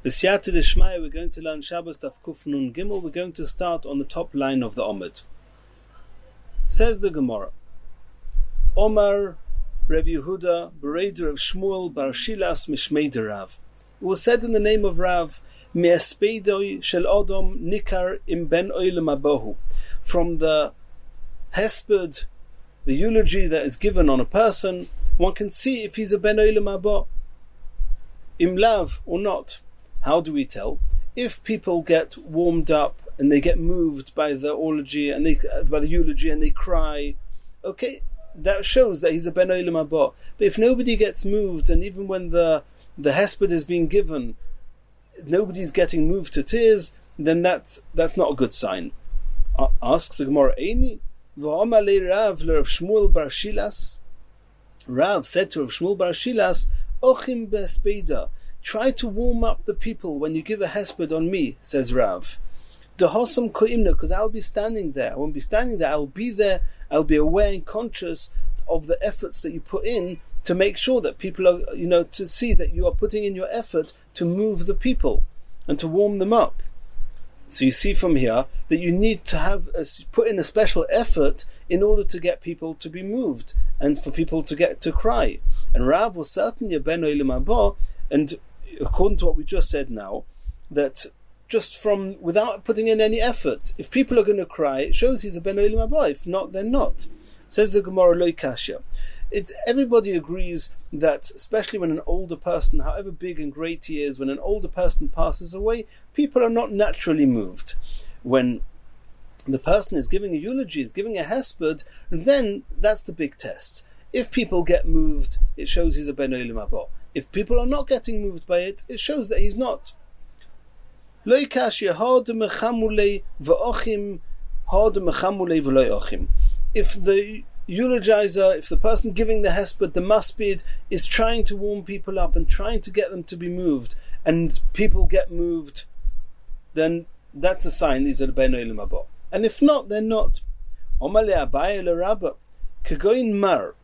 B'siyata d'shmaya, we're going to learn Shabbos Daf Kuf Nun Gimel. We're going to start on the top line of the Omid. Says the Gemara, Omar Rav Yehuda, Bereder of Shmuel, Bar Shilas Mishmei de Rav. It was said in the name of Rav, Me'espeidoi shel Odom nikar im ben oilem abohu. From the hesped, the eulogy that is given on a person, one can see if he's a ben oilem abo, im lav or not. How do we tell? If people get warmed up and they get moved by the eulogy and they cry, okay, that shows that he's a ben oilem abo. But if nobody gets moved, and even when the hesped is being given, nobody's getting moved to tears, then that's not a good sign. Asks the Gemara, Eini v'amalei Rav l'Rav Shmuel bar Shilas. Rav said to Rav Shmuel bar Shilas, Ochim be'espeida. Try to warm up the people when you give a hesped on me, says Rav. Dehosam koimna, because I'll be standing there. I won't be standing there, I'll be there, I'll be aware and conscious of the efforts that you put in to make sure that people are, to see that you are putting in your effort to move the people and to warm them up. So you see from here that you need to put in a special effort in order to get people to be moved and for people to get to cry. And Rav was certainly a ben oilem abo, and according to what we just said now, that just from without putting in any effort, if people are going to cry, it shows he's a ben oilem abo. If not, they're not. Says the Gemara Lo Kasha. Everybody agrees that, especially when an older person, however big and great he is, when an older person passes away, people are not naturally moved. When the person is giving a eulogy, is giving a hesped, then that's the big test. If people get moved, it shows he's a ben oilem abo. If people are not getting moved by it, it shows that he's not. Lo kasha hard mechamule v'ochim, hard mechamule v'lo ochim. If the eulogizer, if the person giving the hesped, the maspid, is trying to warm people up and trying to get them to be moved, and people get moved, then that's a sign these are the ben oilem abo. And if not, they're not. Omale Abaye le Rabba, kagoin mar.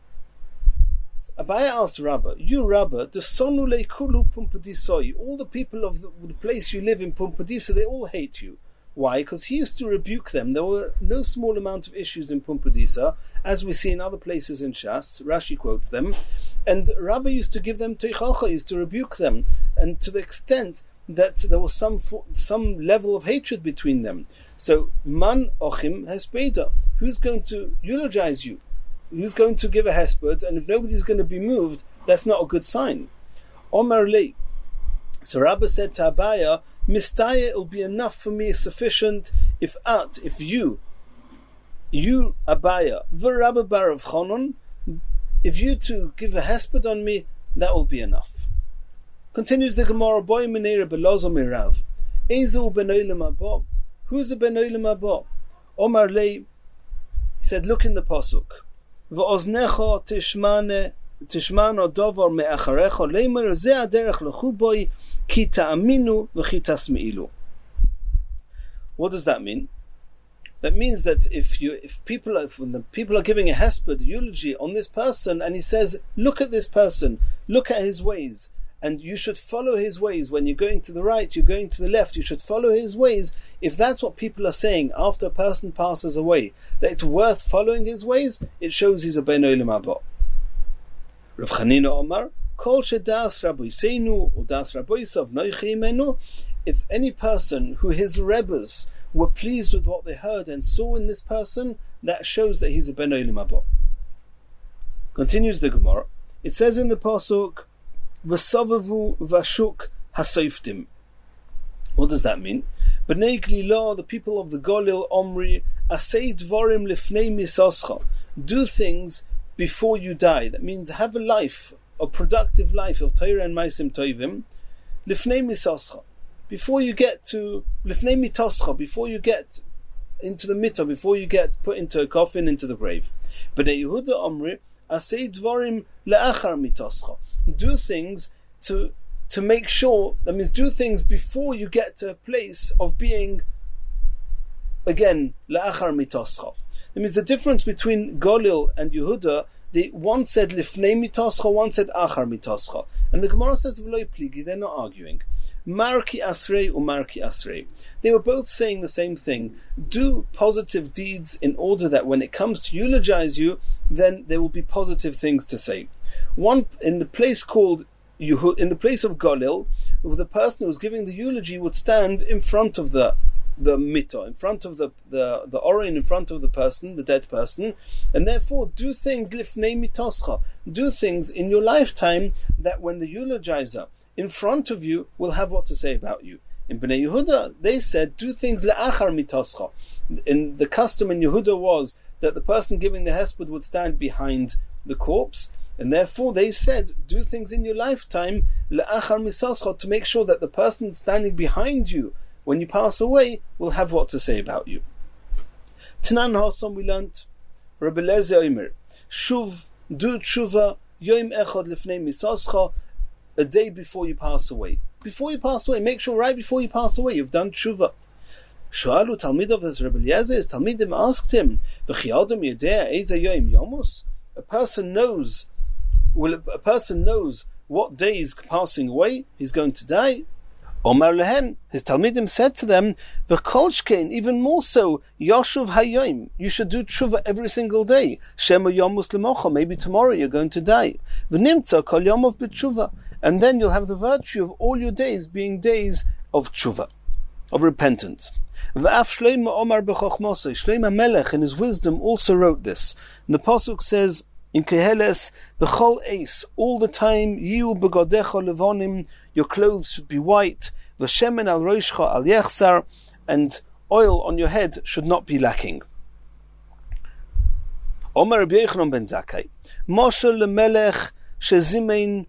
Abaye asked Rabba, you Rabba, the sonule kulu pumpadisoi, all the people of the place you live in Pumpadisa, they all hate you. Why? Because he used to rebuke them. There were no small amount of issues in Pumpadisa, as we see in other places in Shas. Rashi quotes them. And Rabbi used to give them teichacha, used to rebuke them, and to the extent that there was some level of hatred between them. So, man ochim hespeda. Who's going to eulogize you? Who's going to give a hesped? And if nobody's going to be moved, that's not a good sign. Omar lei. So Rabbi said to Abaya, Mistaya, it'll be enough for me, sufficient, if you Abaya, v'Rabbi bar of Chanon, if you to give a hesped on me, that will be enough. Continues the Gemara, boy menera belozo mirav. Ezu ben oilem abo. Who's a ben oilem abo? Omar lei, he said, look in the pasuk. V'oznecho tishmano dovar me'acharecho leimer ze aderech lechuboi ki ta'aminu v'chi tasmeilu. What does that mean? That means that when the people are giving a hesped, eulogy on this person, and he says, look at this person, look at his ways, and you should follow his ways. When you're going to the right, you're going to the left, you should follow his ways. If that's what people are saying after a person passes away, that it's worth following his ways, it shows he's a ben oilem abo. Rav Chanina Omar, Kol shedas Rabboseinu or das Rabbosav noichi imenu. If any person who his rebbes were pleased with what they heard and saw in this person, that shows that he's a ben oilem abo. Continues the Gemara. It says in the pasuk, V'sovavu v'ashuk hasoiftim. What does that mean? B'nei Glila, the people of the Golil Omri, asay dvorim lifnei misoscha. Do things before you die. That means have a life, a productive life of Torah and Maisim Tovim, lifnei misoscha. Before you get to lifnei mitoscha, before you get into the mitzvah, before you get put into a coffin, into the grave. B'nei Yehuda Omri, asay dvorim le'achar mitoscha. Do things to make sure, that means do things before you get to a place of being, again, la'achar mitoscha. That means the difference between Golil and Yehuda, One said lifnei mitoscha, one said achar mitoscha. And the Gemara says v'lo pligi, they're not arguing. Marki asrei umarki asrei. They were both saying the same thing. Do positive deeds in order that when it comes to eulogize you, then there will be positive things to say. One in the place called in the place of Golil, the person who was giving the eulogy would stand in front of the mito, in front of the orin, in front of the person, the dead person, and therefore do things lifnei mitoscha. Do things in your lifetime that when the eulogizer in front of you will have what to say about you. In Bnei Yehuda, they said do things le'achar mitoscha. And the custom in Yehuda was that the person giving the hesped would stand behind the corpse, and therefore they said do things in your lifetime le'achar mitoscha, to make sure that the person standing behind you when you pass away will have what to say about you. Tanan Hasom, we learnt Rabbi Eliezer Omer, Shuv, do tshuva yom echad lifnei misascha, a day before you pass away. Before you pass away, make sure right before you pass away you've done tshuva. Shoalu Talmidov, as Rabbi Eliezer, his Talmidim asked him, V'chi adam yodea eiza yom yomus? A person knows what day is passing away, he's going to die. Omar lehen, his Talmidim said to them, V'kolshkein, even more so, Yoshuv hayoim, you should do tshuva every single day. Shema yomus lemocha, maybe tomorrow you're going to die. V'nimtza kol yomov b'tshuva, and then you'll have the virtue of all your days being days of tshuva, of repentance. V'af Shlomo Omar b'chochmosei, Shlomo Melech in his wisdom also wrote this. And the Pasuk says, in Keheles, b'chol eis, all the time, yiu b'godecha levonim, your clothes should be white, v'shemen al roishcha al yechsar, and oil on your head should not be lacking. Omer Rabbi Yochanan ben Zakkai, Moshe lemelech shezimein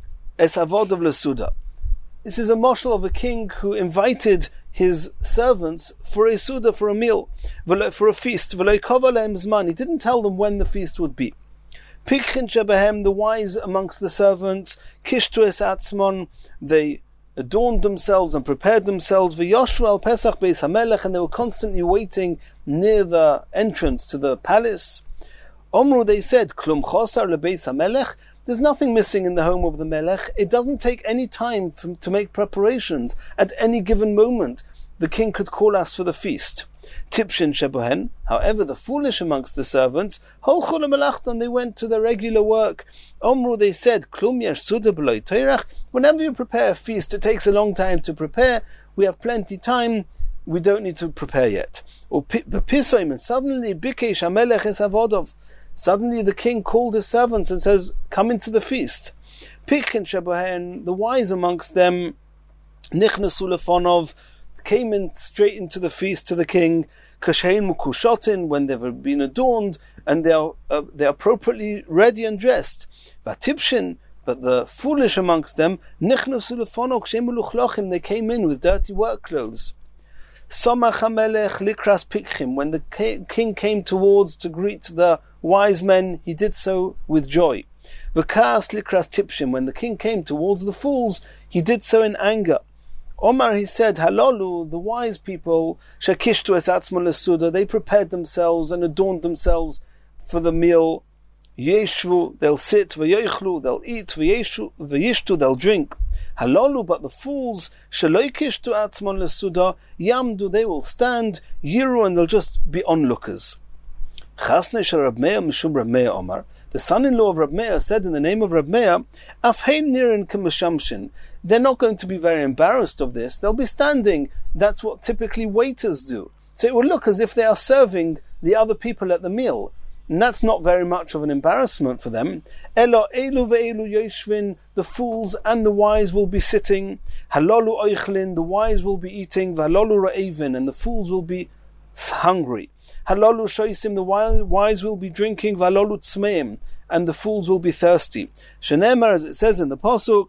es avodov lesuda. This is a moshel of a king who invited his servants for a suda, for a meal, for a feast. He didn't tell them when the feast would be. Pikchin shebehem, the wise amongst the servants, kishtu es atzmon, they adorned themselves and prepared themselves, v'yoshu al pesach beis hamelech, and they were constantly waiting near the entrance to the palace. Omru, they said, klum chosar lebeis hamelech, there's nothing missing in the home of the melech. It doesn't take any time to make preparations. At any given moment, the king could call us for the feast. Tipshin shebohen, however, the foolish amongst the servants, holchu lemelachton, they went to their regular work. Omru, they said, klum yesh suda b'lo teirach, whenever you prepare a feast, it takes a long time to prepare. We have plenty time. We don't need to prepare yet. Or b'pisoim, and suddenly bikesh hamelech es avodov. Suddenly the king called his servants and says, come into the feast. Pikchin shebohen, the wise amongst them, nichnasu lefonov, came in straight into the feast to the king, kashein mukushotin, when they've been adorned and they're appropriately ready and dressed. Vatipshin, but the foolish amongst them, nichnasu lefonov kshem muluchlochim, they came in with dirty work clothes. Somach hamelech likras pikchim, when the king came towards to greet the wise men, he did so with joy. V'kas likras tipshim, when the king came towards the fools, he did so in anger. Omar, he said, halolu, the wise people, shakishtu es atzmon lesuda, they prepared themselves and adorned themselves for the meal. Yeshvu, they'll sit, v'yoichlu, they'll eat, v'yishtu, they'll drink. Halolu, but the fools, shaloikishtu atzmon lesuda, yamdu, they will stand, yiru, and they'll just be onlookers. Chasnei shel Rab Meir mishum Rab Meir Omar, the son-in-law of Rab Meir said in the name of Rab Meir, afhein nirin k'mishamshin, they're not going to be very embarrassed of this, they'll be standing. That's what typically waiters do. So it will look as if they are serving the other people at the meal. And that's not very much of an embarrassment for them. Elo elu ve'elu yoshvin, the fools and the wise will be sitting. Halolu oichlin, the wise will be eating. Valolu ra'evin, and the fools will be hungry. Halolu shoisim, the wise will be drinking. Valolu tzmeim, and the fools will be thirsty. Shenemar, as it says in the Pasuk,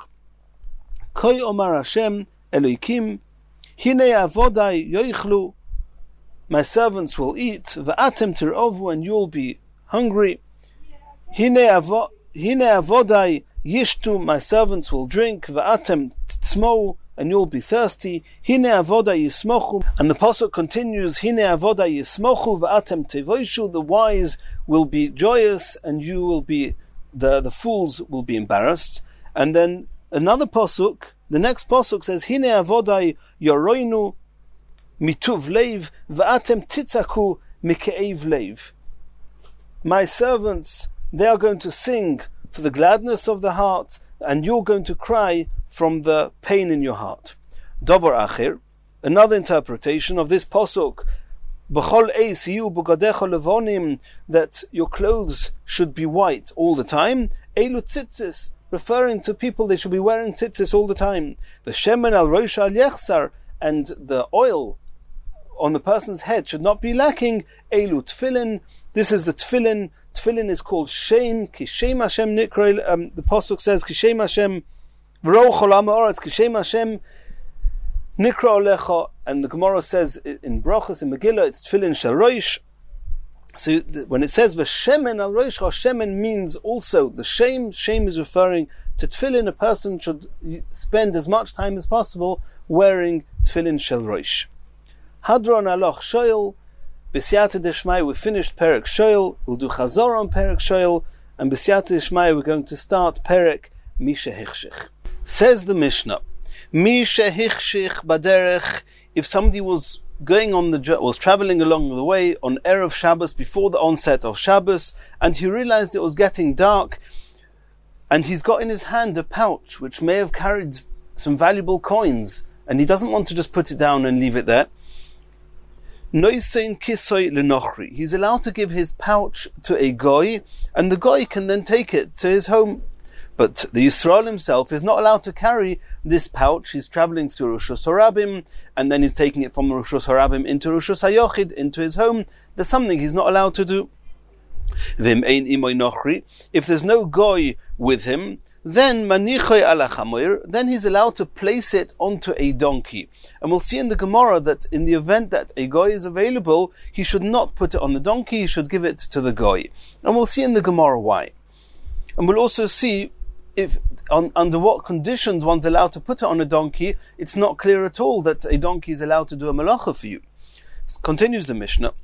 Koi Omar Hashem Eloikim, Hine avodai yoichlu, my servants will eat, va'atem tirovu, and you'll be hungry. Hine avodai yishtu, my servants will drink, va'atem tzmo, and you'll be thirsty. Hine avoda yismochu, and the pasuk continues, Hine avoda yismochu v'atem tevoishu, the wise will be joyous and you will be, the fools will be embarrassed. And then another pasuk, the next pasuk says, Hine avoda yoroinu mituv leiv v'atem titzaku mike'ev leiv. My servants, they are going to sing for the gladness of the heart, and you're going to cry from the pain in your heart. Dover achir, another interpretation of this pasuk, b'chol eis yu b'gadecha levonim, that your clothes should be white all the time. Elu tzitzis, referring to people, they should be wearing tzitzis all the time. V'shemen al rosh al yechsar, and the oil on the person's head should not be lacking. Elu tefillin, this is the tefillin. Tefillin is called Shem, Ki Shem Hashem Nikra, the pasuk says, Ki Shem Hashem V'roch olam ha'aretz, Ki Shem Hashem Nikra Olecha, and the Gemara says in Brachos, in Megillah, it's Tefillin Shel Rosh. So when it says V'shemen al Rosh, Shemen means also the Shem. Shem is referring to Tefillin. A person should spend as much time as possible wearing Tefillin Shel Rosh. Hadron Aloch Shoyel, B'siyata Deshmai, we finished Perek Shoyel, we'll do Chazor on Perek Shoyel, and B'siyata Deshmai, we're going to start Perek Misha Hichshich. Says the Mishnah, Misha Hichshich Baderech, if somebody was traveling along the way on Erev Shabbos, before the onset of Shabbos, and he realized it was getting dark, and he's got in his hand a pouch which may have carried some valuable coins, and he doesn't want to just put it down and leave it there. He's allowed to give his pouch to a goy, and the goy can then take it to his home. But the Yisrael himself is not allowed to carry this pouch. He's traveling to Rosh Hashanah, and then he's taking it from Rosh Hashanah into Rosh Hashanah, into his home. There's something he's not allowed to do. If there's no goy with him, then he's allowed to place it onto a donkey. And we'll see in the Gemara that in the event that a goy is available, he should not put it on the donkey, he should give it to the goy. And we'll see in the Gemara why. And we'll also see if under what conditions one's allowed to put it on a donkey. It's not clear at all that a donkey is allowed to do a malacha for you. Continues the Mishnah.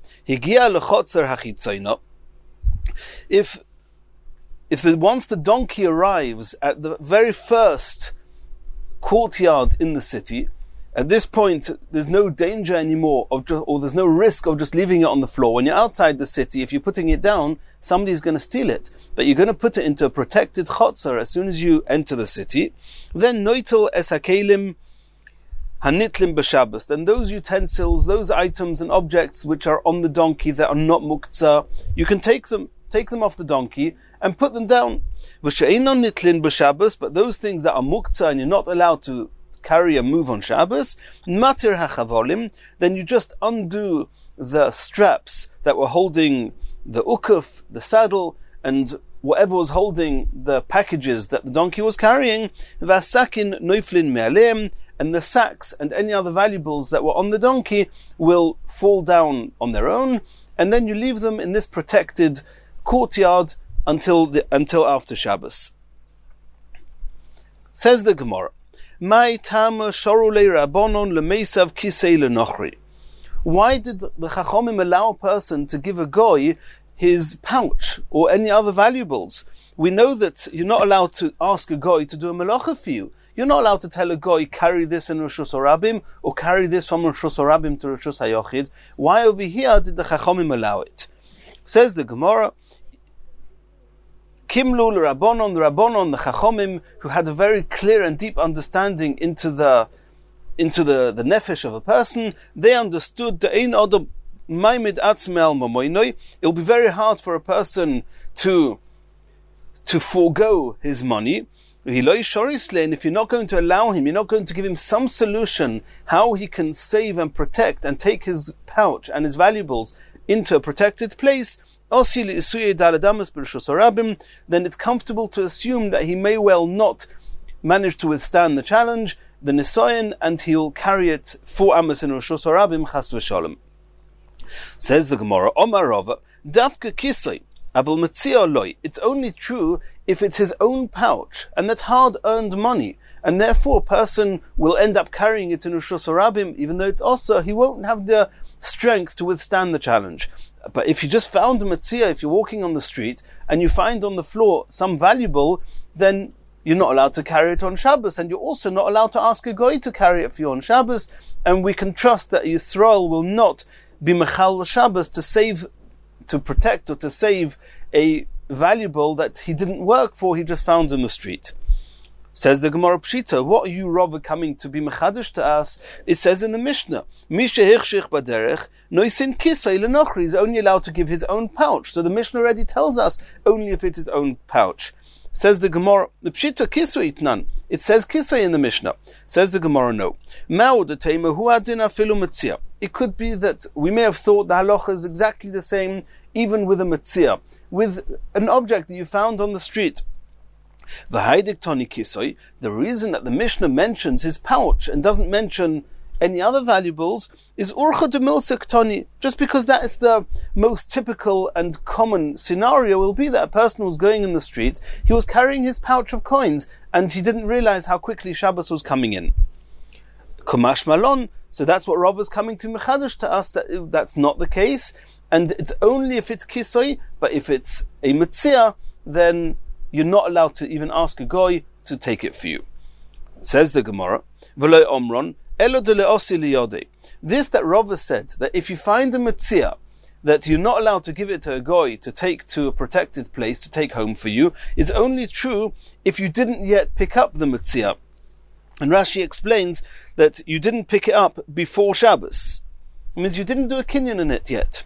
Once the donkey arrives at the very first courtyard in the city, at this point there's no danger anymore or there's no risk of just leaving it on the floor. When you're outside the city, if you're putting it down, somebody's going to steal it. But you're going to put it into a protected chotzer as soon as you enter the city. Then noitel es hakelim hanitlim b'Shabbos. Then those utensils, those items and objects which are on the donkey that are not muktzah, you can take them off the donkey and put them down. But those things that are muktzah and you're not allowed to carry and move on Shabbos, matir hachavolim, then you just undo the straps that were holding the ukuf, the saddle, and whatever was holding the packages that the donkey was carrying, vasakin noiflin me'alem, and the sacks and any other valuables that were on the donkey will fall down on their own, and then you leave them in this protected courtyard until after Shabbos. Says the Gemara, why did the Chachamim allow a person to give a goy his pouch or any other valuables? We know that you're not allowed to ask a goy to do a melacha for you. You're not allowed to tell a goy, carry this in Rosh Hashanah or carry this from Rosh Hashanah to Rosh Hashanah. Why over here did the Chachamim allow it? Says the Gemara, Kimlu l'Rabbanon, the Chachamim, who had a very clear and deep understanding into the nefesh of a person, they understood the ein adam maimid atzmei al mamoinoi. It'll be very hard for a person to forego his money. And if you're not going to allow him, you're not going to give him some solution how he can save and protect and take his pouch and his valuables into a protected place, then it's comfortable to assume that he may well not manage to withstand the challenge, the nisayon, and he'll carry it for Amos in Rosh Hashanah chas v'shalom. Says the Gemara, Omar Rava, Dafka Kisai, Aval Metzia loy. It's only true if it's his own pouch, and that's hard-earned money, and therefore a person will end up carrying it in Rishus Harabim, even though it's also, he won't have the strength to withstand the challenge. But if you just found a Metzia, if you're walking on the street, and you find on the floor some valuable, then you're not allowed to carry it on Shabbos, and you're also not allowed to ask a goy to carry it for you on Shabbos, and we can trust that Yisrael will not be mechal Shabbos to protect or to save a valuable that he didn't work for, he just found in the street. Says the Gemara Pshita, what are you rather coming to be mechadish to us? It says in the Mishnah, Misha Hirshich Baderech, Noisin Kisay Lenochri, is only allowed to give his own pouch. So the Mishnah already tells us only if it's his own pouch. Says the Gemara, the Pshita Kisay Itnan. It says Kisay in the Mishnah. Says the Gemara, no. It could be that we may have thought the halacha is exactly the same, even with a Metzia, with an object that you found on the street. The reason that the Mishnah mentions his pouch and doesn't mention any other valuables is urcha de milsek toni, just because that is the most typical and common scenario. Will be that a person was going in the street, he was carrying his pouch of coins, and he didn't realize how quickly Shabbos was coming in. Kumash malon, so that's what Rav is coming to mechadish to us, that's not the case, and it's only if it's kisoi, but if it's a metzia, then you're not allowed to even ask a goy to take it for you. Says the Gemara, V'lo omron, elo de le'osi liyodei. This that Rava said, that if you find a metzia, that you're not allowed to give it to a goy to take to a protected place, to take home for you, is only true if you didn't yet pick up the metzia. And Rashi explains that you didn't pick it up before Shabbos. It means you didn't do a kinyan in it yet.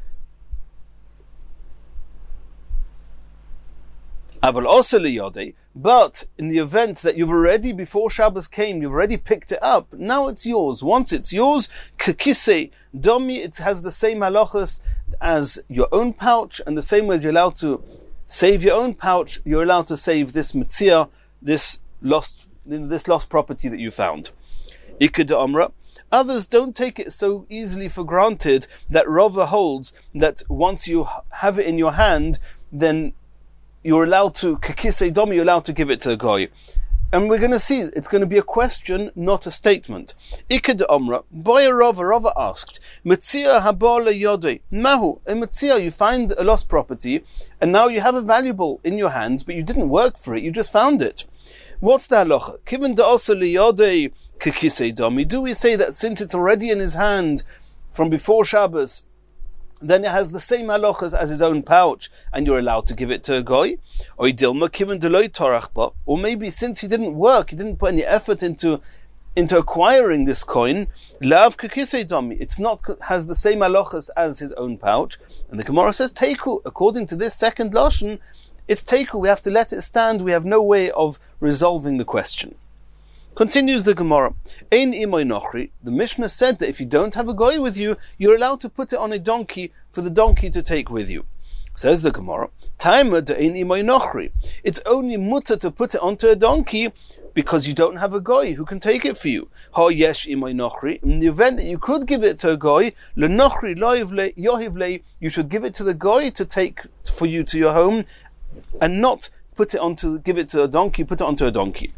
Aval also liyodei, but in the event that you've already, before Shabbos came, you've already picked it up, now it's yours. Once it's yours, kekisei domi, it has the same halachas as your own pouch, and the same way as you're allowed to save your own pouch, you're allowed to save this metzia, this lost property that you found. Iked Amra. Others don't take it so easily for granted that Rava holds that once you have it in your hand, then you're allowed to, kekisei domi, you're allowed to give it to a goy. And we're going to see, it's going to be a question, not a statement. Iked Amra, Boya Rava asked, Metzia habala yodei, Mahu, a Metzia, you find a lost property, and now you have a valuable in your hands, but you didn't work for it, you just found it. What's the halacha? Kiven da'asa liyodei kekisei domi. Do we say that since it's already in his hand from before Shabbos, then it has the same halachas as his own pouch, and you're allowed to give it to a goy? Or dilma kiven deloy torachba. Or maybe since he didn't work, he didn't put any effort into acquiring this coin, lav kekisei domi. It's not has the same halachas as his own pouch. And the Gemara says teiku. According to this second lashon, it's teiku, we have to let it stand, we have no way of resolving the question. Continues the Gemara, Ein imoy nochri, the Mishnah said that if you don't have a goy with you, you're allowed to put it on a donkey for the donkey to take with you. Says the Gemara, Taima de ein imoy nochri, it's only mutter to put it onto a donkey because you don't have a goy who can take it for you. Ha yesh imoy nochri, in the event that you could give it to a goy, le nochri loyivle yohivle, you should give it to the goy to take for you to your home, and not give it to a donkey, put it onto a donkey.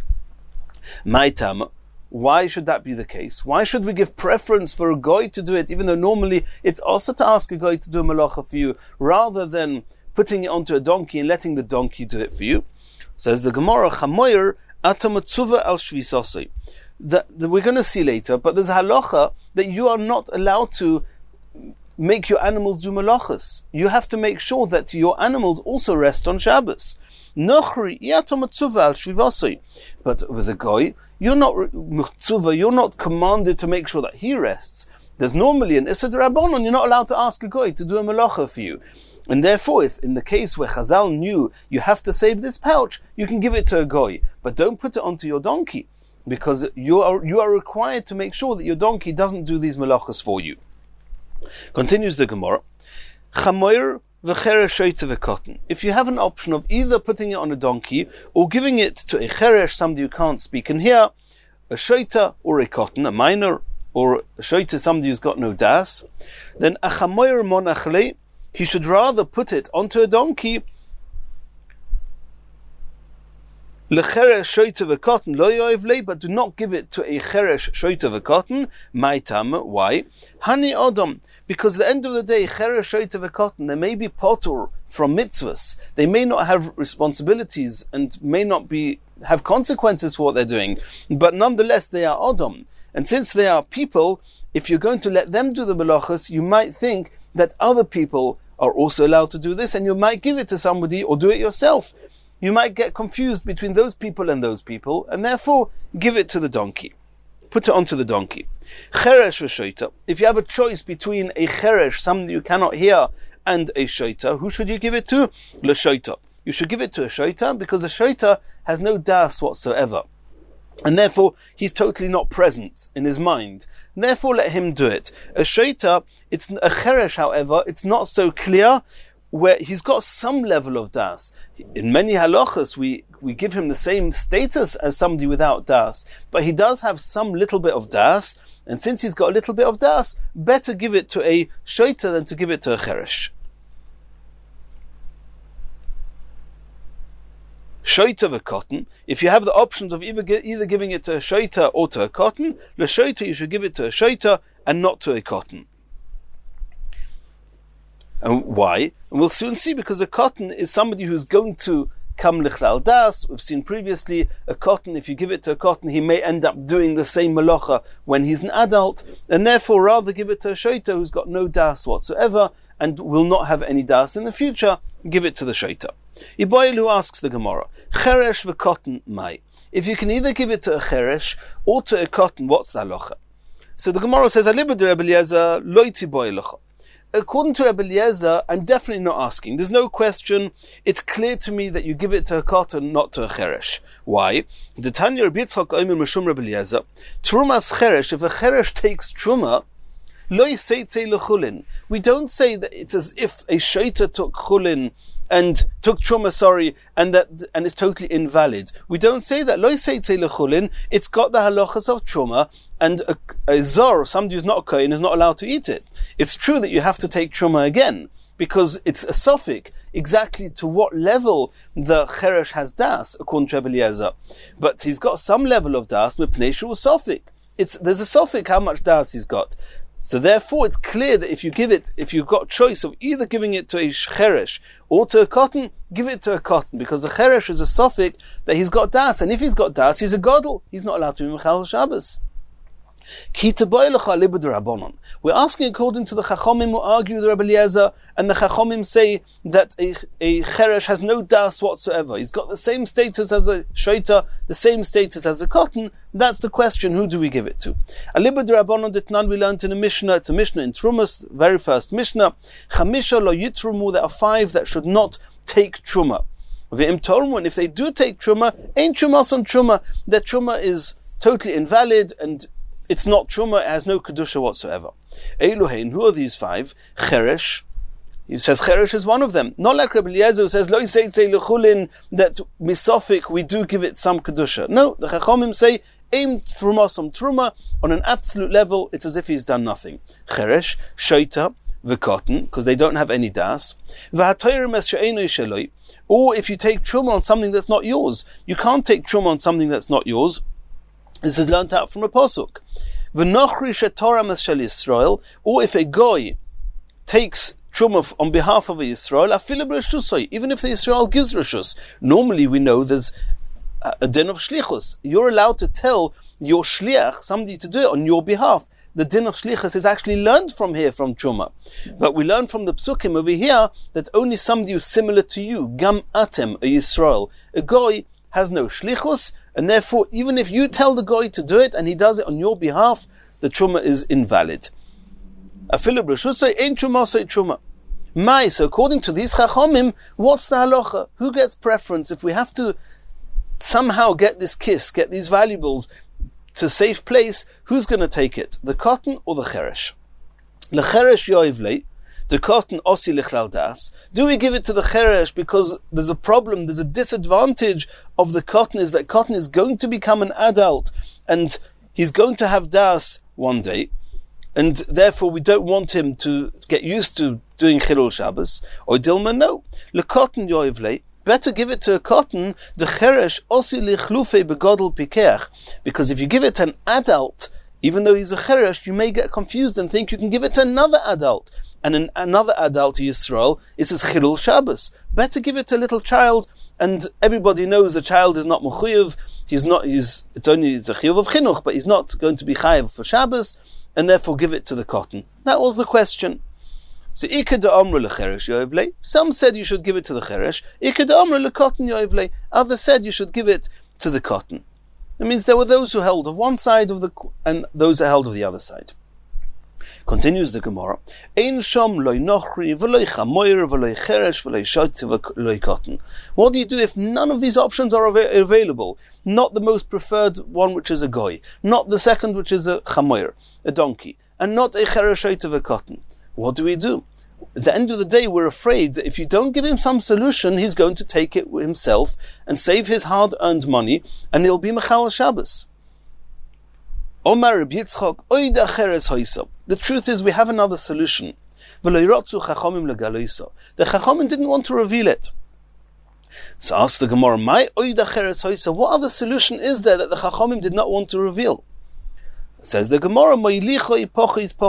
Maitam, why should that be the case? Why should we give preference for a goy to do it, even though normally it's also to ask a goy to do a malacha for you, rather than putting it onto a donkey and letting the donkey do it for you? Says the Gemara, Chamoyer atamatzuva al shvisosei. We're going to see later, but there's a halacha that you are not allowed to make your animals do malachas. You have to make sure that your animals also rest on Shabbos. But with a goy, you're not commanded to make sure that he rests. There's normally an Issa D'Rabbanan, you're not allowed to ask a goy to do a malacha for you. And therefore, if in the case where Chazal knew you have to save this pouch, you can give it to a goy, but don't put it onto your donkey, because you are required to make sure that your donkey doesn't do these malachas for you. Continues the Gemara, Chamoyer v'cheresh shoyte v'kotten. If you have an option of either putting it on a donkey or giving it to a cheresh, somebody who can't speak and hear, a shoyte or a cotton, a minor, or a shoyte, somebody who's got no das, then a chamoyer monachle, he should rather put it onto a donkey. Lecheresh shoita v'cotton lo yoiv lei, but do not give it to a cheresh shoita v'cotton. My tam, why? Hani odom, because at the end of the day, cheresh shoita v'cotton, they may be potur from mitzvahs. They may not have responsibilities and may not have consequences for what they're doing, but nonetheless they are odom. And since they are people, if you're going to let them do the melachos, you might think that other people are also allowed to do this, and you might give it to somebody or do it yourself. You might get confused between those people, and therefore give it to the donkey. Put it onto the donkey. Cheresh v'shoita. If you have a choice between a cheresh, something you cannot hear, and a shoita, who should you give it to? L'shoita. You should give it to a shoita because a shoita has no das whatsoever. And therefore, he's totally not present in his mind. And therefore, let him do it. A shoita, it's a cheresh, however, it's not so clear, where he's got some level of das. In many halachas, we give him the same status as somebody without das, but he does have some little bit of das, and since he's got a little bit of das, better give it to a shoita than to give it to a cheresh. Shoita v'cotton, if you have the options of either giving it to a shoita or to a cotton, the shoita you should give it to a shoita and not to a cotton. And why? And we'll soon see, because a cotton is somebody who's going to come lichlal das. We've seen previously a cotton, if you give it to a cotton, he may end up doing the same malacha when he's an adult, and therefore rather give it to a shoita who's got no das whatsoever and will not have any das in the future. Give it to the shoita. Iboilu asks the Gemara, cheresh v'cotton mai. If you can either give it to a cheresh or to a cotton, what's the halacha? So the Gemara says, Alibud Rebbe Eliezer lo tiboilecha. According to Rebbe Eliezer, I'm definitely not asking. There's no question. It's clear to me that you give it to a cotton, not to a cheresh. Why? The Tanya Rebbe Yitzchak Omer Mishum Rebbe Eliezer, Trumas cheresh, if a cheresh takes truma, lo yiseitze lechulin. We don't say that it's as if a shoita took chulin and took truma, and it's totally invalid. We don't say that. Lo yiseitze lechulin. It's got the halachas of truma, and a zor, somebody who's not a kohen, is not allowed to eat it. It's true that you have to take truma again, because it's a suffix exactly to what level the cheresh has das, according to Rebbe Eliezer. But he's got some level of das, mipnei shu suffix. There's a suffix how much das he's got. So therefore it's clear that if you've got choice of either giving it to a cheresh or to a cotton, give it to a cotton, because the cheresh is a suffix that he's got das, and if he's got das, he's a godel. He's not allowed to be mechal Shabbos. We're asking according to the Chachomim who argue with Rebbe Eliezer, and the Chachomim say that a cheresh has no das whatsoever. He's got the same status as a shoita, the same status as a cotton. That's the question, who do we give it to? Alibud Rabbanon Ditnan, we learned in a Mishnah, it's a Mishnah in Trumas, the very first Mishnah, Chamisha lo yitrumu, there are 5 that should not take truma. Ve'im tormu, and if they do take truma, ain't trumas on truma, their truma is totally invalid, and it's not truma, it has no kedusha whatsoever. Eiluhein, who are these 5? Cheresh. He says Cheresh is one of them. Not like Rebbe Eliezer who says, Lo yiseitze lechulin, that misofik, we do give it some kedusha. No, the Chachomim say, Aim trumasom truma, on an absolute level, it's as if he's done nothing. Cheresh, shoita, v'cotton, because they don't have any das. V'hatoyrim es she'eino sheloi. Or if you take truma on something that's not yours. You can't take truma on something that's not yours. This is learnt out from a pasuk. V'nochri she'torah mes shel Yisrael, or if a goy takes truma on behalf of a Yisrael, afilu b'reshusoi, even if the Yisrael gives reshus. Normally we know there's a din of shlichus. You're allowed to tell your shliach, somebody to do it on your behalf. The din of shlichus is actually learned from here, from truma. But we learn from the psukim over here that only somebody who's similar to you, gam atem, a Yisrael, a goy, has no shlichus, and therefore even if you tell the goy to do it and he does it on your behalf, the truma is invalid. Afilu b'reshusoi ein truma say truma. So according to these chachomim, what's the halacha? Who gets preference if we have to somehow get this kiss, get these valuables to a safe place? Who's going to take it? The cotton or the cheresh? Lecheresh yoiv lei, the cotton osi lichlal das. Do we give it to the cheresh because there's a problem, there's a disadvantage of the cotton, is that cotton is going to become an adult and he's going to have das one day. and therefore we don't want him to get used to doing Chilul Shabbos. Or Dilma, no. Lekotten yoivle, better give it to a cotton, the cheresh osi lichlufe begodel pikeach. Because if you give it to an adult, even though he's a cheresh, you may get confused and think you can give it to another adult. And another adult Yisrael is his Chilul Shabbos. Better give it to a little child, and everybody knows the child is not mechuyev. It's a chiyuv of chinuch, but he's not going to be chayev for Shabbos, and therefore give it to the cotton. That was the question. So Ikad Amr lecheresh yoivle. Some said you should give it to the cheresh. Ikad Amr lekotton yoivle. Others said you should give it to the cotton. It means there were those who held of one side of and those who held of the other side. Continues the Gemara. Ein sham loy nochri v'loy chamoyer v'loy cheresh v'loy shotzi v'loy cotton. What do you do if none of these options are available? Not the most preferred one, which is a goy, not the second, which is a chamoyer, a donkey, and not a cheresh shotzi cotton. What do we do? At the end of the day, we're afraid that if you don't give him some solution, he's going to take it himself and save his hard-earned money, and he'll be Mechal Shabbos. Omar Reb Yitzchok, oida cheres hoisa. The truth is, we have another solution. The Chachamim didn't want to reveal it. So ask the Gemara, my oida cheres hoisa, what other solution is there that the Chachamim did not want to reveal? Says the Gemara, we know there's a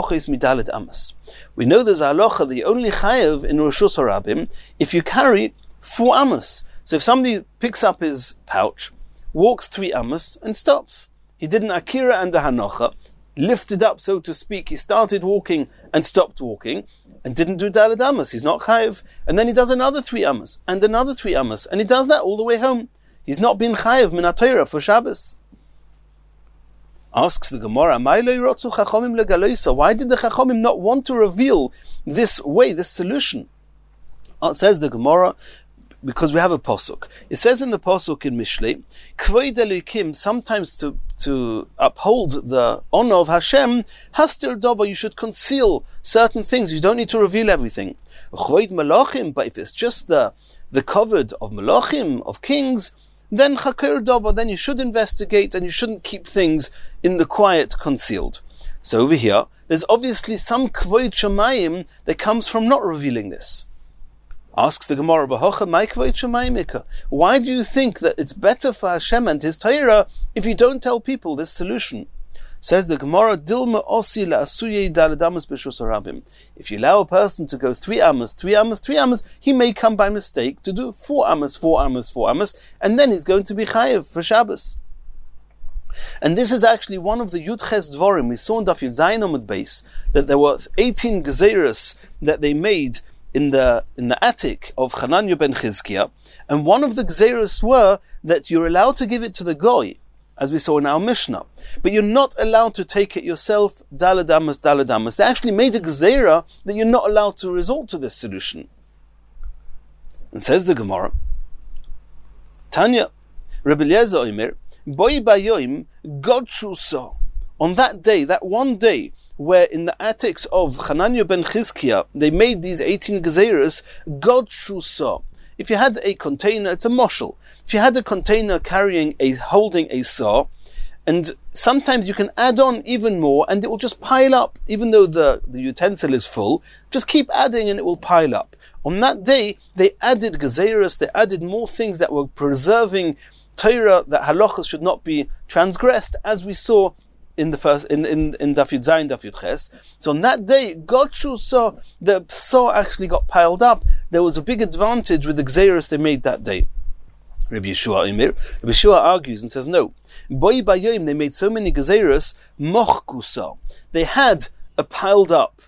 halacha that you only chayev in Rishus Harabim if you carry 4 amos. So if somebody picks up his pouch, walks 3 amos, and stops. He did an akira and a hanocha, lifted up, so to speak. He started walking and stopped walking, and didn't do Daled amos. He's not chayev. And then he does another 3 amos, and another 3 amos, and he does that all the way home. He's not been chayev min haTorah for Shabbos. Asks the Gemara, why did the Chachamim not want to reveal this way, this solution? Says the Gemara, because we have a posuk. It says in the posuk in Mishlei, Kvoid Elokim, sometimes to uphold the honor of Hashem, Hastir Dova, you should conceal certain things. You don't need to reveal everything. Kvoid Malachim, but if it's just the covered of Malachim, of kings, then Chakir Dova, then you should investigate and you shouldn't keep things in the quiet, concealed. So over here, there's obviously some Kvoid Shamayim that comes from not revealing this. Asks the Gemara, why do you think that it's better for Hashem and His Torah if you don't tell people this solution? Says the Gemara, Dilma osi la'asuye daladamas b'shus harabim. If you allow a person to go 3 amos, 3 amos, 3 amos, he may come by mistake to do 4 amos, 4 amos, 4 amos, and then he's going to be chayev for Shabbos. And this is actually one of the Yud Ches Dvorim. We saw in Daf Yud Zayin Amud Beis that there were 18 gezeros that they made in the attic of Hananiah ben Chizkiah, and one of the gezeros were that you're allowed to give it to the goy, as we saw in our Mishnah, but you're not allowed to take it yourself, Daled amos, Daled amos. They actually made a gezerah that you're not allowed to resort to this solution. And says the Gemara, Tanya, Rebbe Eliezer Omer, Boi bayoim godshu so. On that day, that one day, where in the attics of Hananiah ben Chizkiah, they made these 18 gezeros, godshu so. If you had a container, it's a moshel. If you had a container holding a saw, and sometimes you can add on even more, and it will just pile up, even though the utensil is full, just keep adding and it will pile up. On that day, they added gezeros, they added more things that were preserving Torah, that halachas should not be transgressed, as we saw in the first in Daf Yud Zayin, Daf Yud Ches. So on that day, Godshu saw the saw actually got piled up. There was a big advantage with the gezeros they made that day. Rabbi Yeshua argues and says, no. Boi bayoim, they made so many gezeros, mochku saw. They had a piled up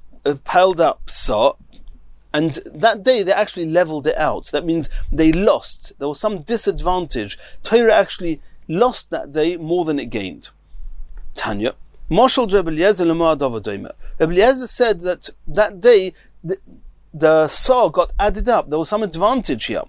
saw, and that day they actually leveled it out. That means they lost. There was some disadvantage. Torah actually lost that day more than it gained. Tanya, Moshel Rebbe Eliezer Lemar Davodomer. Rebbe Eliezer said that day the saw got added up. There was some advantage here.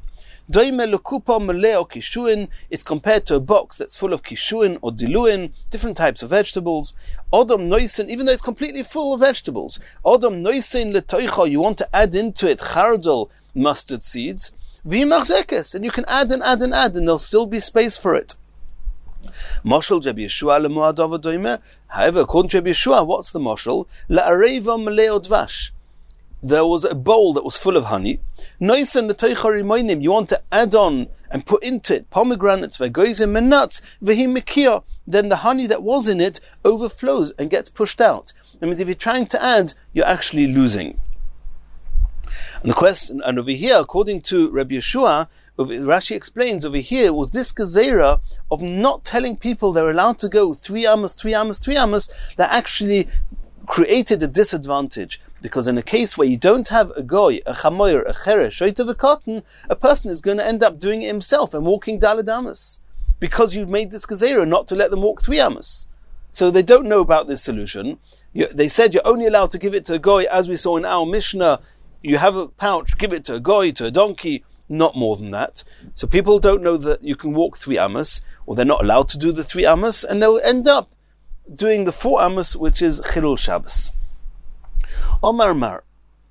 It's compared to a box that's full of kishuin or diluin, different types of vegetables. Odom noisen, even though it's completely full of vegetables. Odom noisen letoicha, you want to add into it chardal, mustard seeds. V'imachzekes, and you can add and add and add, and there'll still be space for it. Moshel Rabbi Yeshua lemuadov doimer. However, according to Rabbi Yeshua, what's the moshel? La'areva meleo dvash. There was a bowl that was full of honey. Noisan l'toichari moinim. You want to add on and put into it pomegranates, vegoizim, and nuts. V'hi mikiyah. Then the honey that was in it overflows and gets pushed out. That means if you're trying to add, you're actually losing. And the question, and over here, according to Rabbi Yeshua, Rashi explains over here was this gezerah of not telling people they're allowed to go 3 amos, that actually created a disadvantage. Because in a case where you don't have a goy, a chamoyer, a cheresh, shoytav, a cotton, a person is going to end up doing it himself and walking daled amos. Because you made this gezerah not to let them walk 3 amos. So they don't know about this solution. They said you're only allowed to give it to a goy, as we saw in our Mishnah. You have a pouch, give it to a goy, to a donkey, not more than that. So people don't know that you can walk 3 amos, or they're not allowed to do the 3 amos, and they'll end up doing the 4 amos, which is Chilul Shabbos. Omar Mar.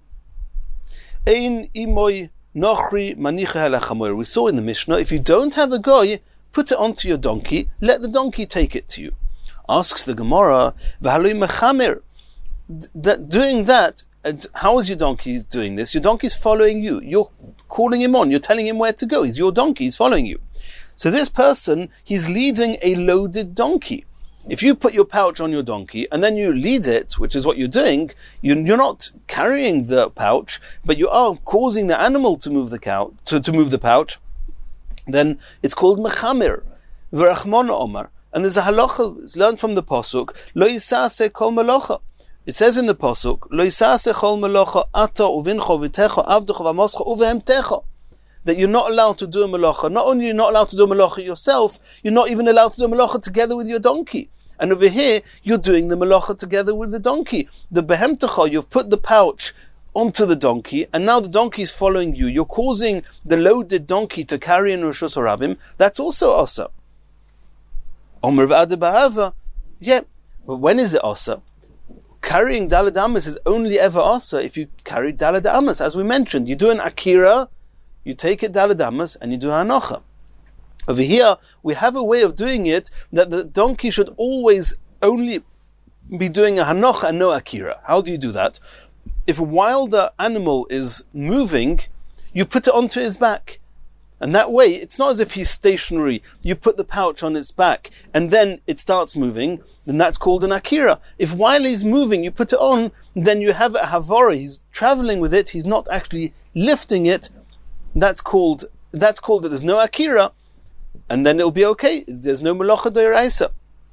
Ein imoy nochri manicha halachamoyer. We saw in the Mishnah, if you don't have a goy, put it onto your donkey, let the donkey take it to you. Asks the Gemara, v'haloi mechamer. Doing that, and how is your donkey doing this? Your donkey's following you. You're calling him on. You're telling him where to go. He's your donkey. He's following you. So this person, he's leading a loaded donkey. If you put your pouch on your donkey and then you lead it, which is what you're doing, you're not carrying the pouch, but you are causing the animal to move the cow to move the pouch. Then it's called mechamer. V'rachmona omar. And there's a halacha learned from the pasuk. Lo yisaseh kol melacha. It says in the pasuk, Lo yisaseh kol melacha ata uvincho v'techa avducha v'amoscha uvehemtecha. That you're not allowed to do a melacha. Not only you're not allowed to do a melacha yourself, you're not even allowed to do a melacha together with your donkey. And over here, you're doing the melacha together with the donkey. The behemtecha, you've put the pouch onto the donkey, and now the donkey is following you. You're causing the loaded donkey to carry in Rishus Harabim. That's also asa. Omer v'ade ba'ava. Yeah, but when is it asa? Carrying daled amos is only ever asa if you carry daled amos. As we mentioned, you do an akira, you take it daled amos, and you do hanocha. Over here, we have a way of doing it that the donkey should always only be doing a hanocha and no akira. How do you do that? If while the animal is moving, you put it onto his back. And that way, it's not as if he's stationary. You put the pouch on its back, and then it starts moving, then that's called an akira. If while he's moving, you put it on, then you have a havara. He's traveling with it, he's not actually lifting it. That's called that there's no akira, and then it'll be okay. There's no melacha d'oraisa.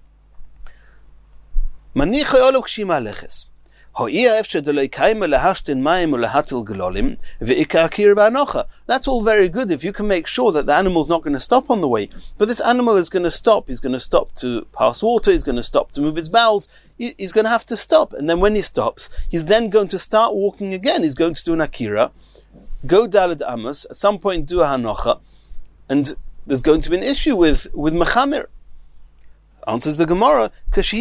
Manicha olok shima leches. That's all very good if you can make sure that the animal's not going to stop on the way. But this animal is going to stop. He's going to stop to pass water. He's going to stop to move his bowels. He's going to have to stop. And then when he stops, he's then going to start walking again. He's going to do an akira, go daled amos, at some point do a hanocha, and there's going to be an issue with mechamer. Answers the Gemara,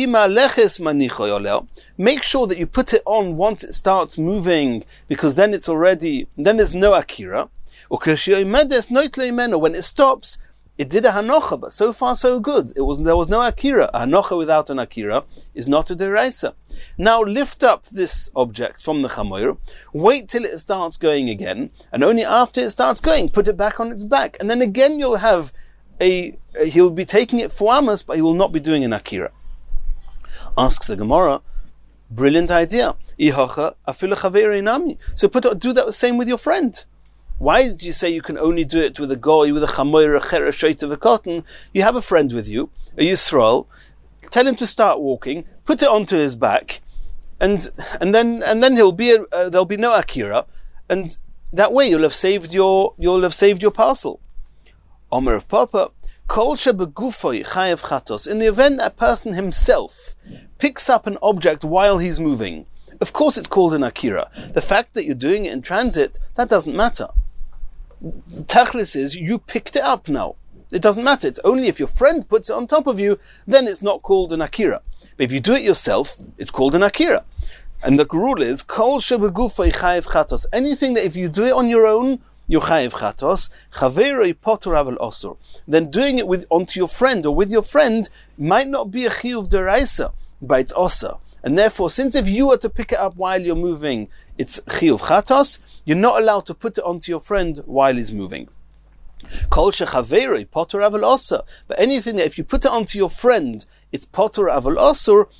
make sure that you put it on once it starts moving, because then there's no akira. Or when it stops, it did a hanocha, but so far so good. There was no akira. A hanocha without an akira is not a deraisa. Now lift up this object from the chamoyer, wait till it starts going again, and only after it starts going, put it back on its back, and then again you'll have he'll be taking it 4 amos, but he will not be doing an akira. Asks the Gemara, brilliant idea. So do that the same with your friend. Why did you say you can only do it with a goy, with a chamoyer, a cheresh, shoytav, a cotton? You have a friend with you, a Yisrael. Tell him to start walking. Put it onto his back, and then there'll be no akira, and that way you'll have saved your parcel. Omer of Papa, Kol shebegufoy chayev chatos. In the event that person himself picks up an object while he's moving, of course it's called an akira. The fact that you're doing it in transit, that doesn't matter. Tachlis is, you picked it up now. It doesn't matter. It's only if your friend puts it on top of you, then it's not called an akira. But if you do it yourself, it's called an akira. And the rule is, Kol shebegufoy chayev chatos. Anything that if you do it on your own, you're chayiv chatos. Chaveroi poter aval osur. Then doing it onto your friend or with your friend might not be a chiyuv deraisa, but it's osur. And therefore, since if you were to pick it up while you're moving, it's chiyuv chatos, you're not allowed to put it onto your friend while he's moving. Kol shechaveroi poter aval osur. But anything that if you put it onto your friend, it's poter aval osur.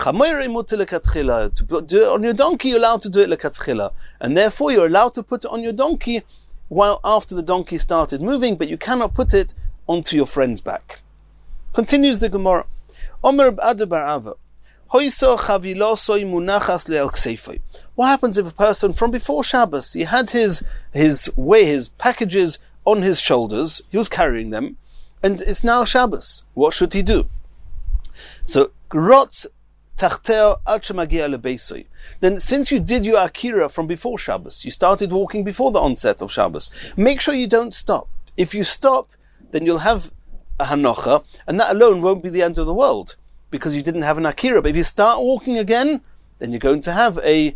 To do it on your donkey, you're allowed to do it lekatchila, and therefore you're allowed to put it on your donkey while after the donkey started moving, but you cannot put it onto your friend's back. Continues the Gemara. Omer Adabar Ava. What happens if a person from before Shabbos, he had his packages on his shoulders, he was carrying them, and it's now Shabbos? What should he do? So, then since you did your Akira from before Shabbos, you started walking before the onset of Shabbos, make sure you don't stop. If you stop, then you'll have a Hanocha, and that alone won't be the end of the world, because you didn't have an Akira. But if you start walking again, then you're going to have a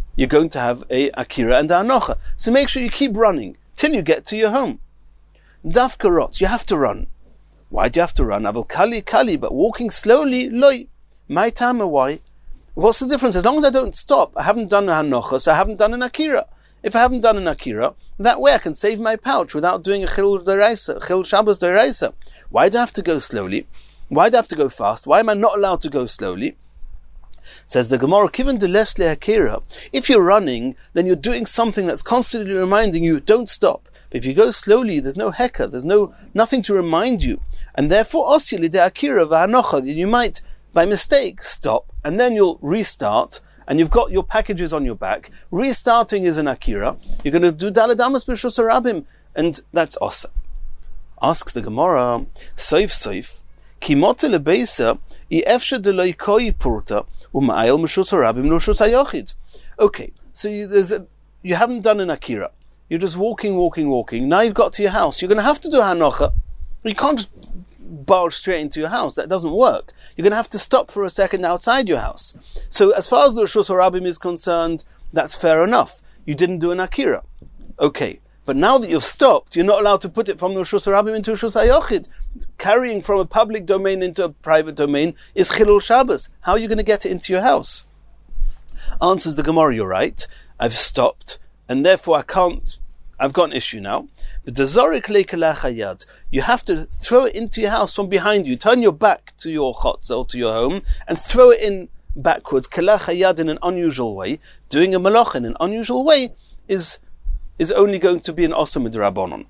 Akira and a Hanocha. So make sure you keep running till you get to your home. Dafka rot, you have to run. Why do you have to run? Aval kali, but walking slowly, loy. My time, why? What's the difference? As long as I don't stop, I haven't done a Hanocha, so I haven't done an Akira. If I haven't done an Akira, that way I can save my pouch without doing a Chil Shabbos Deraisa. Why do I have to go slowly? Why do I have to go fast? Why am I not allowed to go slowly? Says the Gemara, Kivan de Lesle Akira. If you're running, then you're doing something that's constantly reminding you, don't stop. But if you go slowly, there's no heka, there's nothing to remind you. And therefore, Osili de Akira v'Hanocha, you might, by mistake, stop, and then you'll restart, and you've got your packages on your back. Restarting is an Akira. You're going to do Daladamas B'Shus Harabim, and that's Osa. Asks the Gemara, Soif, Kimote lebeisa, I efshe de loikoi purta, u'ma'ayel B'Shus Harabim l'Shus HaYochid. Okay, so you haven't done an Akira. You're just walking. Now you've got to your house. You're going to have to do Hanocha. You can't just barge straight into your house. That doesn't work. You're going to have to stop for a second outside your house. So as far as the Rishus Harabim is concerned, that's fair enough. You didn't do an Akira. Okay. But now that you've stopped, you're not allowed to put it from the Rishus Harabim into Rishus HaYochid. Carrying from a public domain into a private domain is Chilul Shabbos. How are you going to get it into your house? Answers the Gemara, you're right. I've stopped, and therefore I've got an issue now. But the Zorik Leikalachayad, you have to throw it into your house from behind you. Turn your back to your chotza or to your home and throw it in backwards. Kalachayad in an unusual way. Doing a malach in an unusual way is only going to be an osam midrabanon.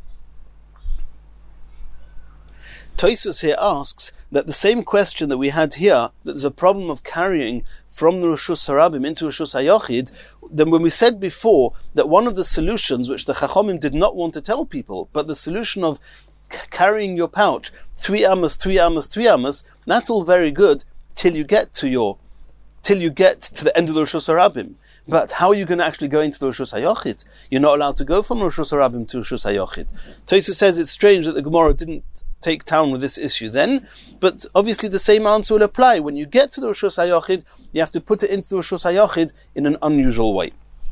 Tosfos here asks that the same question that we had here, that there's a problem of carrying from the Rishus Harabim into Rishus HaYochid, then when we said before that one of the solutions which the Chachomim did not want to tell people, but the solution of carrying your pouch 3 amas, that's all very good till you get to the end of the Rishus Harabim. But how are you going to actually go into the Rishus HaYochid? You're not allowed to go from Rishus Harabim to Rishus HaYochid. Tosfos says it's strange that the Gemara didn't take down with this issue then, but obviously the same answer will apply. When you get to the Rishus HaYochid, you have to put it into the Rishus HaYochid in an unusual way.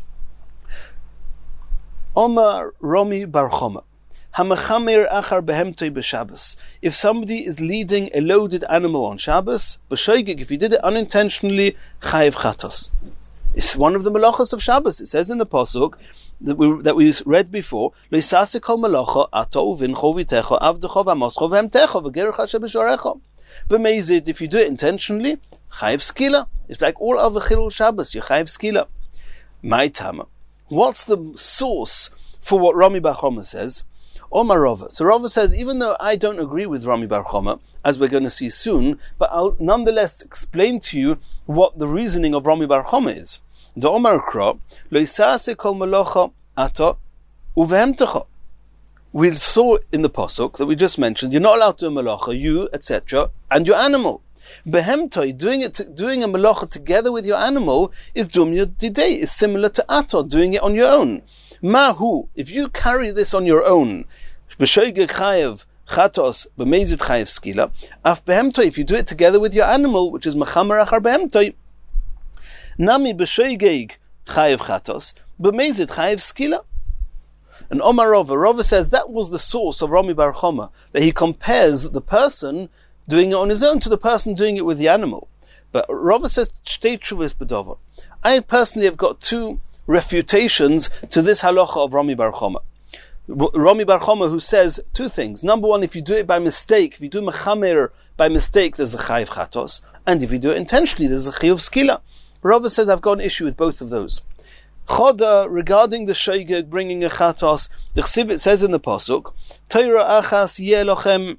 Omar Romi Bar Choma. Hamachamir achar behemtoi b'Shabbos. If somebody is leading a loaded animal on Shabbos, b'shoigig, if he did it unintentionally, chayiv chatos. It's one of the malachos of Shabbos. It says in the pasuk that we read before, "Loisase kol malacha ato uvin chovitecha avdecha v'amoscha v'hemtecha v'gerecha shebeshorecha." B'meizid, if you do it intentionally, chayiv skila. It's like all other chilul Shabbos. You chayiv skila. My tama. What's the source for what Rami Bar Choma says? Omar Rava. So Rava says, even though I don't agree with Rami Bar Choma, as we're going to see soon, but I'll nonetheless explain to you what the reasoning of Rami Bar Choma is. The Omar Kra, Loisase kol malacha ata uvehemtecha. We saw in the pasuk that we just mentioned, you're not allowed to do a malacha, you, etc., and your animal. Behemtoi, doing a malacha together with your animal is dumya didei, is similar to ato, doing it on your own. Mahu, if you carry this on your own, b'shoigeg chayev chatos b'meizid chayev skila, af behemtoi, if you do it together with your animal, which is mechamer achar behemtoi, nami b'shoigeg chayev chatos b'meizid chayev skila. And Omar Rava says that was the source of Rami Bar Choma, that he compares the person doing it on his own to the person doing it with the animal. But Rava says, Shtei Tshuvos b'Dover. I personally have got two refutations to this halacha of Rami Bar Choma. Rami Bar Choma, who says two things. Number one, if you do it by mistake, if you do mechamer by mistake, there's a chayiv chatos. And if you do it intentionally, there's a chayiv skila. Rava says, I've got an issue with both of those. Choda, regarding the shoygeg bringing a chatos, the Chsivit says in the pasuk, Torah achas yeh lochem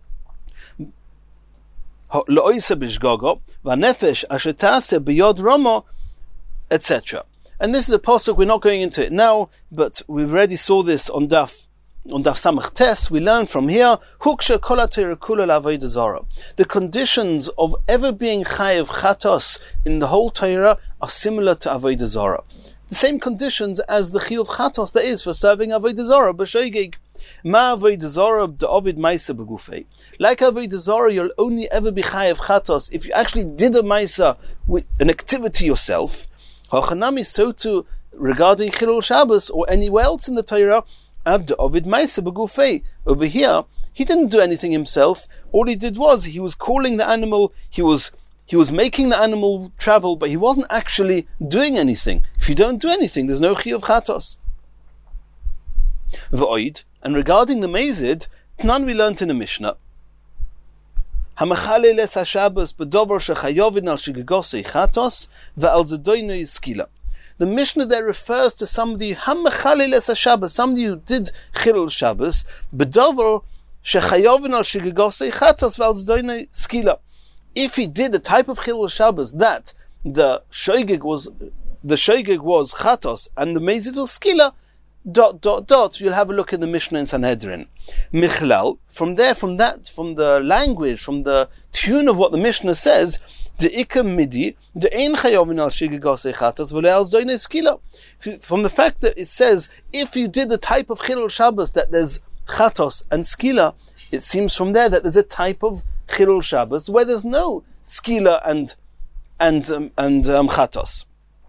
lo'oisa b'shgogo, v'nefesh asher ta'aseh b'yod rama, etc. And this is a pasuk, we're not going into it now, but we already saw this on Daf Samach Tes. We learn from here, Huksha kol ha'Torah kula l'avodah zarah. The conditions of ever being chayev chatos in the whole Torah are similar to avodah zarah. The same conditions as the chiyuv chatos that is for serving avodah zarah b'shoigeg. Ma avodah zarah de'ovid maisa b'gufei. Like avodah zarah, you'll only ever be chayev chatos if you actually did a maisa with an activity yourself. Hachanami, so too regarding Chilul Shabbos or anywhere else in the Torah, ad de'ovid maisa b'gufei. Over here, he didn't do anything himself. All he did was he was calling the animal. He was making the animal travel, but he wasn't actually doing anything. If you don't do anything, there's no chiyuv chatos. V'oid, and regarding the mazid, none we learnt in the Mishnah. Hamachale les haShabbos b'dover shechayovin al shigegosei chatos ve'al zedoinoi skila. The Mishnah there refers to somebody hamachale les haShabbos, somebody who did chilul Shabbos b'dover shechayovin al shigegosei chatos ve'al zedoinoi skila. If he did the type of chilul Shabbos that the shoygeg was chatos and the mezid was skila, ... You'll have a look in the Mishnah in Sanhedrin. Michlal, from the language, from the tune of what the Mishnah says, the ikam midi, the ein chayovin al shigegosei chatos v'le'al zdoinei skila. From the fact that it says, if you did the type of chilul Shabbos that there's chatos and skila, it seems from there that there's a type of chilul Shabbos where there's no skila and chatos.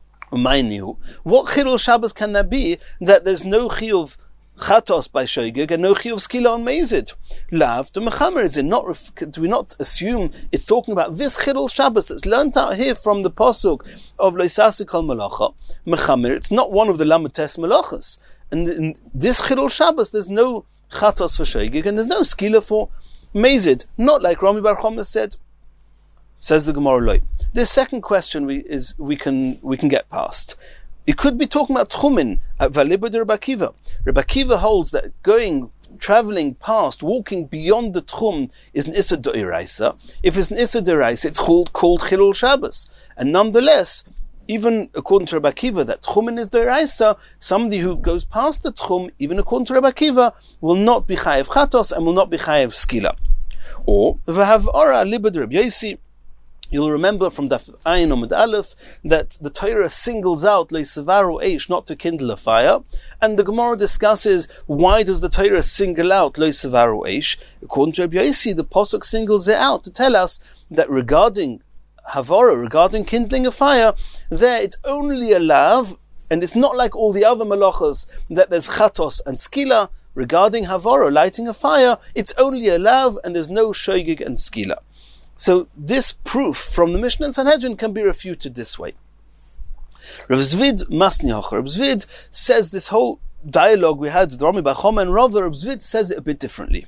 What chilul Shabbos can there be that there's no chiyuv chatos by shoygeg and no chiyuv skila on mezid? Lav to mechamer, is it not? Do we not assume it's talking about this chilul Shabbos that's learnt out here from the pasuk of loisasi kol malacha mechamer? It's not one of the lamates malachas. And in this chilul Shabbos, there's no chatos for shoygeg and there's no skila for mezid. Not like Rami Bar Choma said. Says the Gemara Loi. This second question we can get past. It could be talking about Tchumin at Valibud Rebbe Akiva. Rebbe Akiva holds that traveling past, walking beyond the Tchum is an Issa D'Oraisa. If it's an Issa D'Oraisa, it's called Chilul Shabbos. And nonetheless, even according to Rebbe Akiva, that Tchumin is D'Oraisa, somebody who goes past the Tchum, even according to Rebbe Akiva, will not be Chayev Chatos and will not be Chayev Skila. Or, V'hav Ora Libud Rebbe Yosi. You'll remember from Daf Ayin Omid Aleph that the Torah singles out Leisevaru Eish, not to kindle a fire, and the Gemara discusses why does the Torah single out Leisevaru Eish. According to Rabbi Yosi, the Pasuk singles it out to tell us that regarding Havara, regarding kindling a fire, there it's only a lav, and it's not like all the other malachas that there's chatos and skila. Regarding Havara, lighting a fire, it's only a lav, and there's no shoygig and skila. So this proof from the Mishnah and Sanhedrin can be refuted this way. Rav Zvid Masniach. Rav Zvid says this whole dialogue we had with Rami Bar Choma and Rav Zvid says it a bit differently.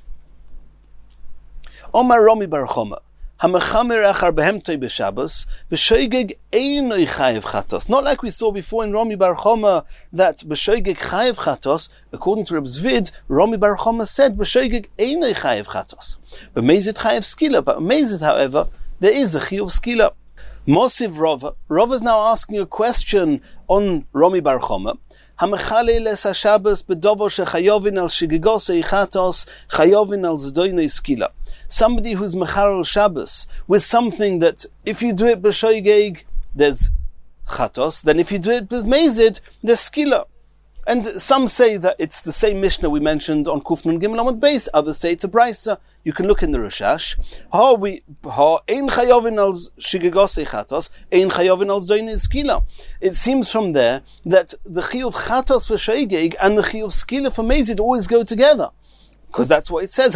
Omar Rami Bar Choma. Hamechamer achar behemtoi b'Shabbos b'shoygeg einoi chayev chatos. Not like we saw before in Rami Bar Choma that b'shoygeg chayev chatos. According to Reb Zvid, Rami Bar Choma said b'shoygeg einoi chayev chatos. But mezid chayev skila. But mezid, however, there is a chiyuv skila. Mosiv Rava. Rava is now asking a question on Rami Bar Choma. Hamechale les haShabbos b'dover shechayovin al shigegosei chatos chayovin al zdoinei skila. Somebody who's mechalel Shabbos with something that if you do it b'shoygeg, there's chatos. Then if you do it with mezid, there's skila. And some say that it's the same Mishnah we mentioned on Kuf Nun Gimel Amud Beis. Others say it's a Brisa. You can look in the Rishash. It seems from there that the Chiyuv Chatos for Shoigeg and the Chiyuv Skila for Mezid always go together. Because that's what it says.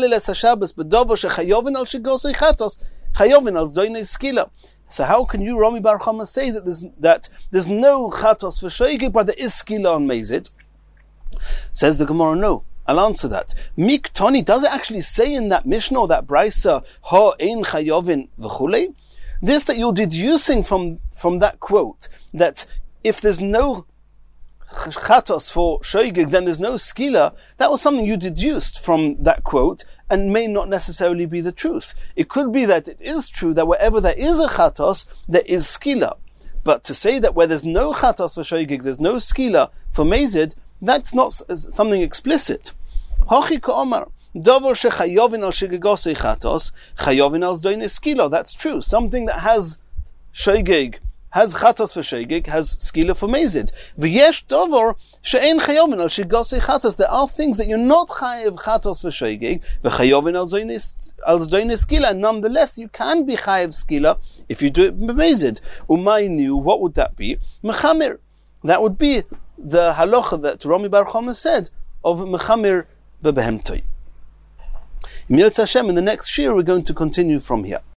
So how can you, Rami Bar Chama, say that there's no chatos for shoigeg, but there is skila on mezid? Says the Gemara, no. I'll answer that. Miktoni, does it actually say in that Mishnah or that Brisa, ha ein chayovin v'chulei? This that you're deducing from that quote, that if there's no chatos for shoigeg, then there's no skila, that was something you deduced from that quote and may not necessarily be the truth. It could be that it is true that wherever there is a chatos, there is skila. But to say that where there's no chatos for shoigeg, there's no skila for mezid, that's not something explicit. Hachi ka'omar, davar shechayovin al shigegosei chatos, chayovin al zdoine skila. That's true. Something that has shoigeg, has chatos for shoigeg, has skila for mezid. V'yesh davar she'en chayovin al shigosei chatos. There are things that you're not chayev chatos for shoigeg, v'chayovin al zdoine skila. Nonetheless, you can be chayev skila if you do it b'mezid. Umaynu, what would that be? Mechamir. That would be the halacha that Rami Bar Chama said of mechamir bebehemtoi. In the next shir, we're going to continue from here.